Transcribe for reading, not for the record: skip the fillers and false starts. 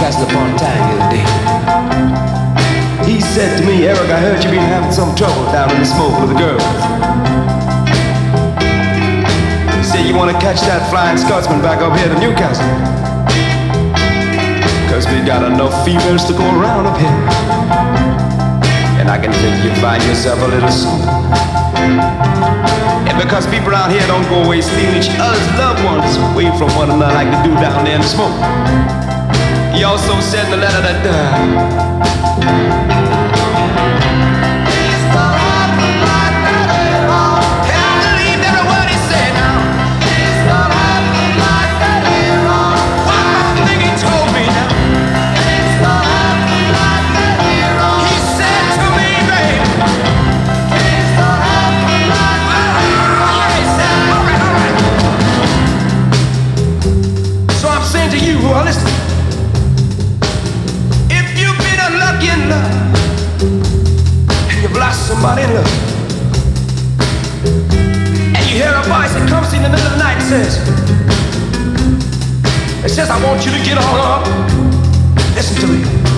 Newcastle upon Tyne the other day. He said to me, Eric, I heard you've been having some trouble down in the smoke with the girls. He said you want to catch that Flying Scotsman back up here to Newcastle. Cause we got enough females to go around up here. And I can think you find yourself a little soon. And because people around here don't go away stealing each other's loved ones away from one another like they do down there in the smoke. He also said in the letter that somebody in love. And you hear a voice that comes in the middle of the night and says, I want you to get on up. Listen to me.